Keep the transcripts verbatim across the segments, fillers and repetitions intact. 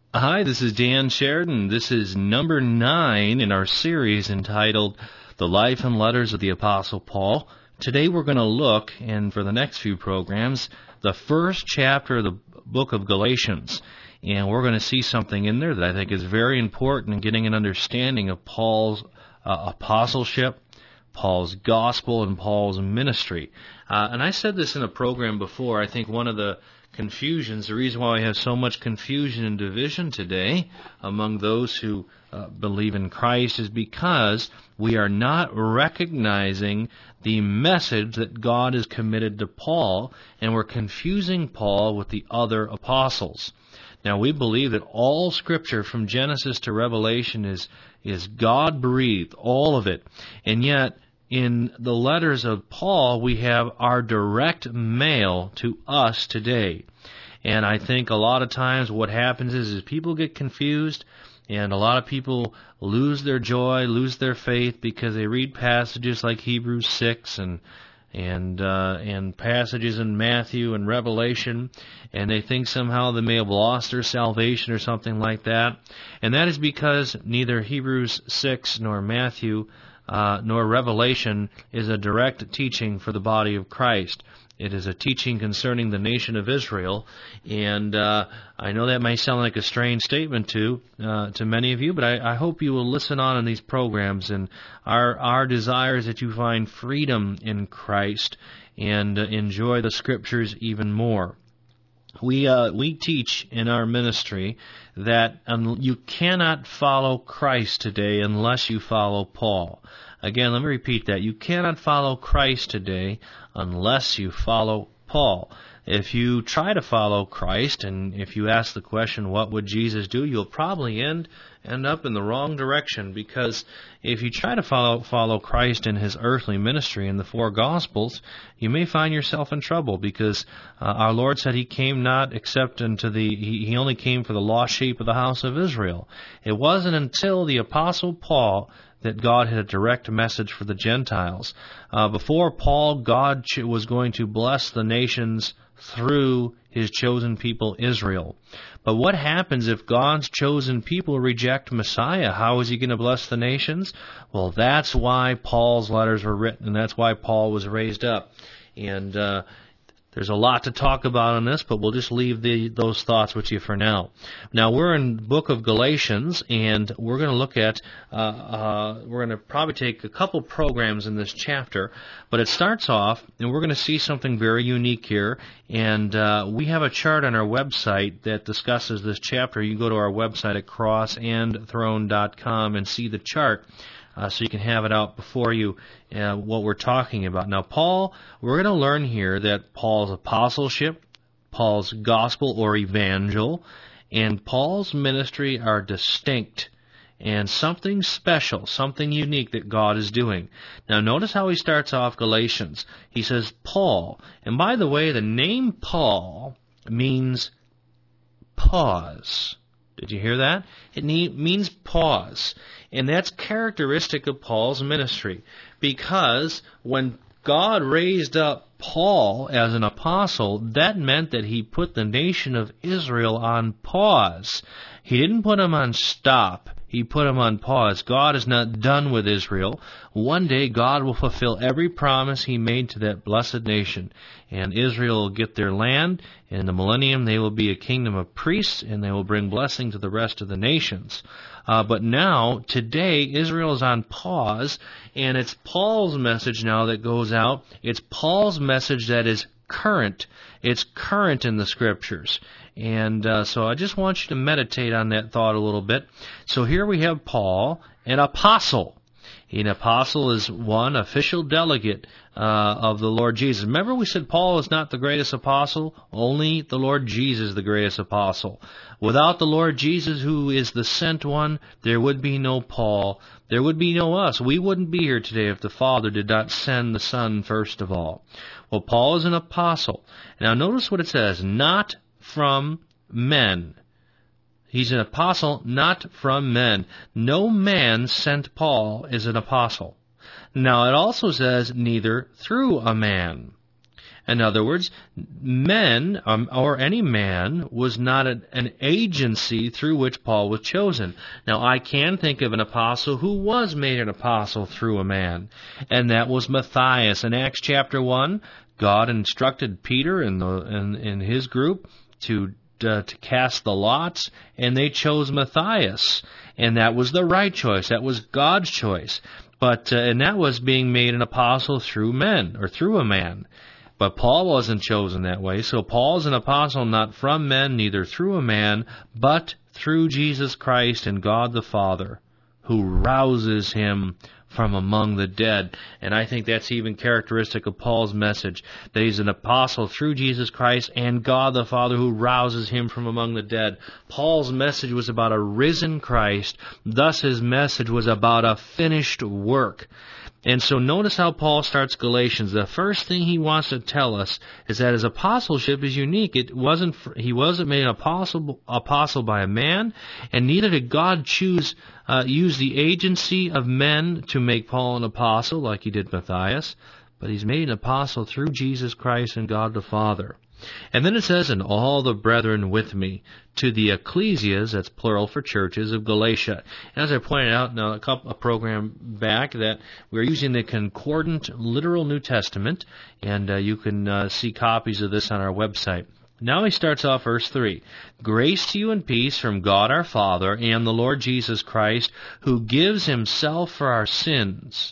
Hi, this is Dan Sheridan. This is number nine in our series entitled The Life and Letters of the Apostle Paul. Today we're going to look, and for the next few programs, the first chapter of the book of Galatians. And we're going to see something in there that I think is very important in getting an understanding of Paul's uh, apostleship, Paul's gospel, and Paul's ministry. Uh, and I said this in a program before. I think one of the confusions, the reason why we have so much confusion and division today among those who uh, believe in Christ is because we are not recognizing the message that God has committed to Paul, and we're confusing Paul with the other apostles. Now, we believe that all Scripture from Genesis to Revelation is, is God-breathed, all of it, and yet in the letters of Paul, we have our direct mail to us today. And I think a lot of times what happens is, is people get confused, and a lot of people lose their joy, lose their faith, because they read passages like Hebrews six and and uh, and passages in Matthew and Revelation, and they think somehow they may have lost their salvation or something like that. And that is because neither Hebrews six nor Matthew Uh, nor Revelation is a direct teaching for the body of Christ. It is a teaching concerning the nation of Israel, and uh, I know that may sound like a strange statement to uh, to many of you, but I, I hope you will listen on in these programs, and our our desire is that you find freedom in Christ and uh, enjoy the Scriptures even more. We uh, we teach in our ministry that um, you cannot follow Christ today unless you follow Paul. Again, let me repeat that. You cannot follow Christ today unless you follow Paul. If you try to follow Christ, and if you ask the question, what would Jesus do, you'll probably end end up in the wrong direction, because if you try to follow follow Christ in his earthly ministry in the four Gospels, you may find yourself in trouble, because uh, our Lord said he came not except unto the, he, he only came for the lost sheep of the house of Israel. It wasn't until the Apostle Paul that God had a direct message for the Gentiles. Uh, before Paul, God was going to bless the nations through his chosen people, Israel. But what happens if God's chosen people reject Messiah? How is he going to bless the nations? Well, that's why Paul's letters were written, and that's why Paul was raised up. And uh, there's a lot to talk about on this, but we'll just leave the, those thoughts with you for now. Now, we're in the book of Galatians, and we're going to look at, uh, uh, we're going to probably take a couple programs in this chapter, but it starts off, and we're going to see something very unique here, and uh, we have a chart on our website that discusses this chapter. You can go to our website at cross and throne dot com and see the chart. Uh, so you can have it out before you, uh, what we're talking about. Now, Paul, we're going to learn here that Paul's apostleship, Paul's gospel or evangel, and Paul's ministry are distinct and something special, something unique that God is doing. Now, notice how he starts off Galatians. He says, Paul. And by the way, the name Paul means pause. Did you hear that? It means pause. And that's characteristic of Paul's ministry, because when God raised up Paul as an apostle, that meant that he put the nation of Israel on pause. He didn't put them on stop. He put them on pause. God is not done with Israel. One day God will fulfill every promise he made to that blessed nation, and Israel will get their land. In the millennium they will be a kingdom of priests, and they will bring blessing to the rest of the nations. Uh, but now, today, Israel is on pause, and it's Paul's message now that goes out. It's Paul's message that is current. It's current in the Scriptures. And uh, so I just want you to meditate on that thought a little bit. So here we have Paul, an apostle. An apostle is one official delegate uh, of the Lord Jesus. Remember, we said Paul is not the greatest apostle. Only the Lord Jesus is the greatest apostle. Without the Lord Jesus, who is the sent one, there would be no Paul. There would be no us. We wouldn't be here today if the Father did not send the Son first of all. Well, Paul is an apostle. Now notice what it says, not from men. He's an apostle not from men. No man sent Paul as an apostle. Now it also says neither through a man. In other words, men, um, or any man, was not an, an agency through which Paul was chosen. Now, I can think of an apostle who was made an apostle through a man, and that was Matthias. In Acts chapter one, God instructed Peter and, the, and, and his group to uh, to cast the lots, and they chose Matthias, and that was the right choice. That was God's choice. But uh, and that was being made an apostle through men, or through a man. But Paul wasn't chosen that way. So Paul's an apostle not from men, neither through a man, but through Jesus Christ and God the Father, who rouses him from among the dead. And I think that's even characteristic of Paul's message, that he's an apostle through Jesus Christ and God the Father who rouses him from among the dead. Paul's message was about a risen Christ. Thus his message was about a finished work. And so notice how Paul starts Galatians. The first thing he wants to tell us is that his apostleship is unique. It wasn't he wasn't made an apostle apostle by a man, and neither did God choose uh, use the agency of men to make Paul an apostle like he did Matthias, but he's made an apostle through Jesus Christ and God the Father. And then it says, and all the brethren with me, to the ecclesias, that's plural for churches, of Galatia. And as I pointed out in a, couple, a program back, that we're using the Concordant Literal New Testament, and uh, you can uh, see copies of this on our website. Now he starts off verse three. Grace to you and peace from God our Father and the Lord Jesus Christ, who gives himself for our sins,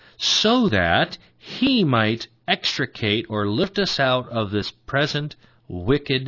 so that he might extricate or lift us out of this present wicked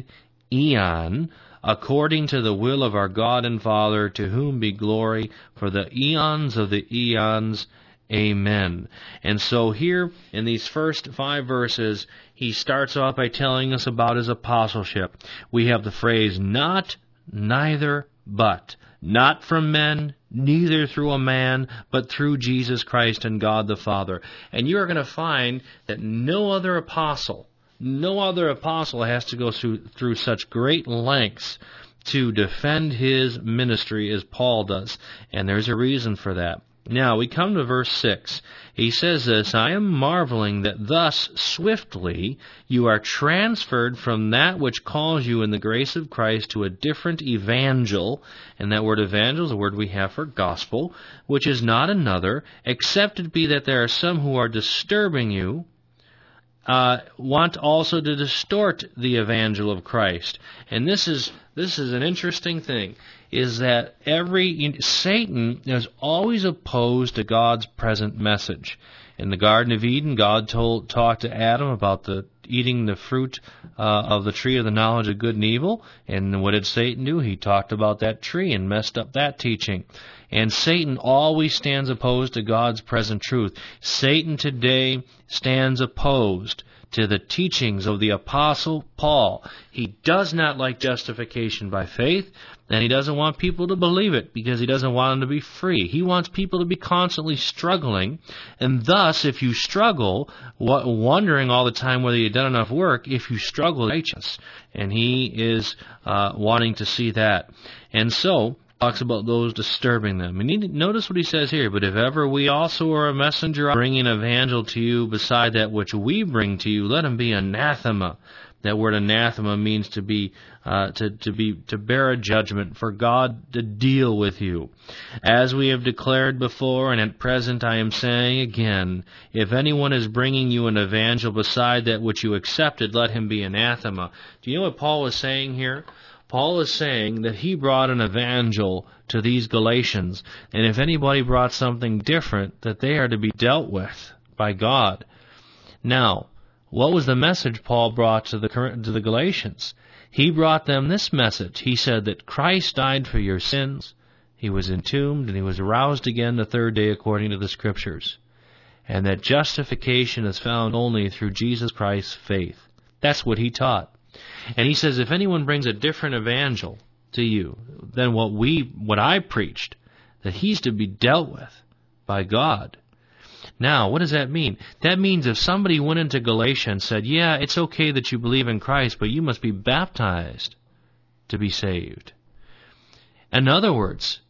eon, according to the will of our God and Father, to whom be glory for the eons of the eons. Amen. And so here, in these first five verses, he starts off by telling us about his apostleship. We have the phrase, not, neither, but. Not from men, neither through a man, but through Jesus Christ and God the Father. And you are going to find that no other apostle, no other apostle has to go through, through such great lengths to defend his ministry as Paul does. And there's a reason for that. Now, we come to verse six. He says this, I am marveling that thus swiftly you are transferred from that which calls you in the grace of Christ to a different evangel, and that word evangel is the word we have for gospel, which is not another, except it be that there are some who are disturbing you, uh, want also to distort the evangel of Christ. And this is this is an interesting thing, is that every Satan is always opposed to God's present message. In the Garden of Eden, God told talked to Adam about the eating the fruit uh, of the tree of the knowledge of good and evil. And what did Satan do? He talked about that tree and messed up that teaching. And Satan always stands opposed to God's present truth. Satan today stands opposed to the teachings of the Apostle Paul. He does not like justification by faith, and he doesn't want people to believe it because he doesn't want them to be free. He wants people to be constantly struggling, and thus, if you struggle, wondering all the time whether you've done enough work, if you struggle, righteous. And he is uh, wanting to see that. And so, talks about those disturbing them. And you notice what he says here, but if ever we also are a messenger bringing an evangel to you beside that which we bring to you, let him be anathema. That word anathema means to be, uh, to, to be, to bear a judgment, for God to deal with you. As we have declared before, and at present I am saying again, if anyone is bringing you an evangel beside that which you accepted, let him be anathema. Do you know what Paul is saying here? Paul is saying that he brought an evangel to these Galatians, and if anybody brought something different, that they are to be dealt with by God. Now, what was the message Paul brought to the to the Galatians? He brought them this message. He said that Christ died for your sins, he was entombed, and he was roused again the third day according to the Scriptures, and that justification is found only through Jesus Christ's faith. That's what he taught. And he says, if anyone brings a different evangel to you than what we, what I preached, that he's to be dealt with by God. Now, what does that mean? That means if somebody went into Galatia and said, yeah, it's okay that you believe in Christ, but you must be baptized to be saved. In other words,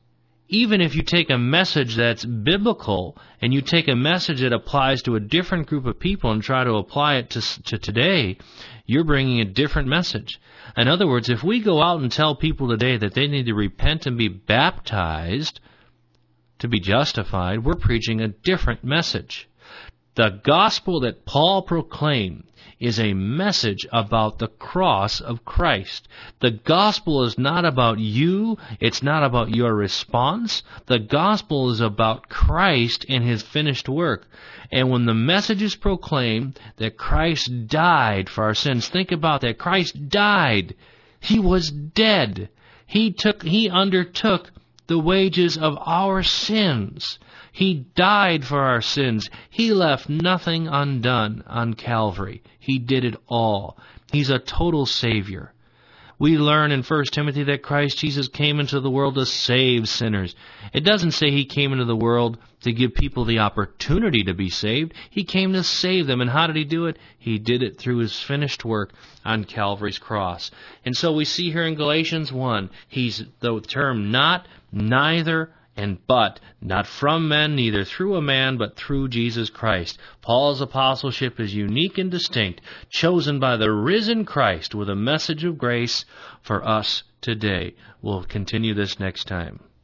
even if you take a message that's biblical and you take a message that applies to a different group of people and try to apply it to, to today, you're bringing a different message. In other words, if we go out and tell people today that they need to repent and be baptized to be justified, we're preaching a different message. The gospel that Paul proclaimed is a message about the cross of Christ. The gospel is not about you. It's not about your response. The gospel is about Christ and His finished work. And when the message is proclaimed that Christ died for our sins, think about that. Christ died. He was dead. He took, He undertook the wages of our sins. He died for our sins. He left nothing undone on Calvary. He did it all. He's a total Savior. We learn in First Timothy that Christ Jesus came into the world to save sinners. It doesn't say He came into the world to give people the opportunity to be saved. He came to save them. And how did He do it? He did it through His finished work on Calvary's cross. And so we see here in Galatians one, He's the term not, neither, and but, not from men, neither through a man, but through Jesus Christ. Paul's apostleship is unique and distinct, chosen by the risen Christ with a message of grace for us today. We'll continue this next time.